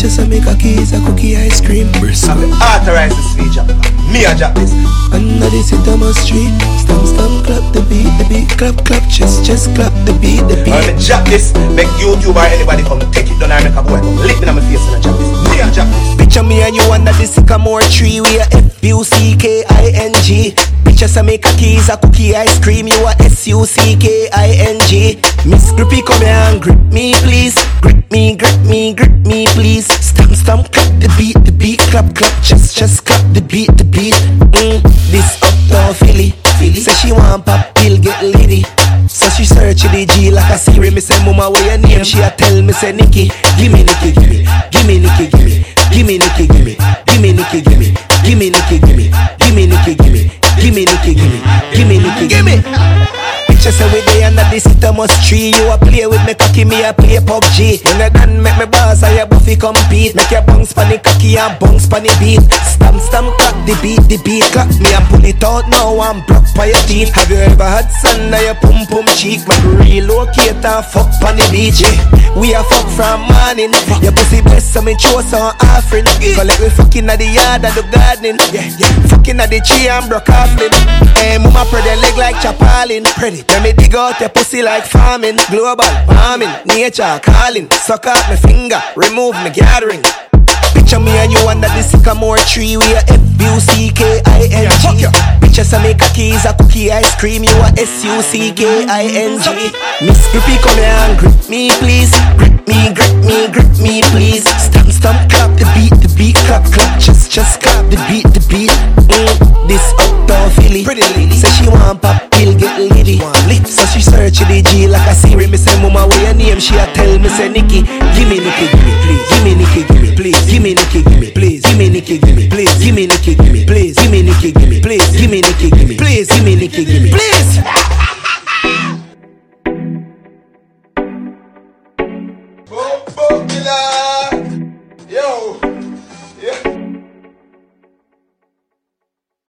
Bitches I make a keys, a cookie ice cream. I will authorize this feature. Me a drop this. Under the Sitamo street, stamp clap the beat, clap chest clap the beat. I will drop this. Make YouTube or anybody come take it down and make a boy come lick me on my face and I drop this. Me a drop this. Picture me and you under the sycamore tree. We are F-U-C-K-I-N-G. Bitches I make a keys, a cookie ice cream. You are S-U-C-K-I-N-G. Miss Grippy come here and grip me please. Grip me please. Stamp clap the beat, clap chest clap the beat. This uptown Philly. Say she want pop pill get litty. So she search the G like a Siri. Me say mama where your name? She a tell me say Nikki. Gimme Nikki, gimme. Gimme Nikki, gimme. Gimme Nikki, gimme. Gimme Nikki, gimme. Gimme Nikki, gimme. Gimme Nikki, gimme. Gimme Nikki, gimme. Gimme Nikki, gimme. Picture say we dey under the Sitamo tree. You a play with me cocky, me a play PUBG. When I done make me boss, I a buffy compete. Make your bounce pan the cocky and bounce pan the beat. Stamp clap the beat clap. Me a pull it out now and block by your teeth. Have you ever had sun on your pum cheek? Man relocate and fuck pan the beach. We a fuck from morning. Your pussy blessed so me throw some offering. Collect me fucking at the yard and the gardening. Fucking at the tree and broke off limb. Hey mama spread your leg like chapalin. Let me dig out your pussy like farming. Global warming, nature calling. Suck out my finger, remove my gathering. Picture me and you under the sycamore tree. We are F-U-C-K-I-N-G. Bitches I make a keys, a cookie ice cream. You are S-U-C-K-I-N-G. Miss Grippy come here and grip me please. Grip me please. Stamp clap the beat, clap chest clap the beat. This uptown Philly. Pretty lady. Say she want pop pill get litty. So she search the G like a Siri. Me say mama where your name? She a tell me say Nikki. Gimme Nikki, gimme please. Gimme Nikki, gimme please. Gimme Nikki, gimme please. Gimme Nikki, gimme please. Gimme Nikki, gimme.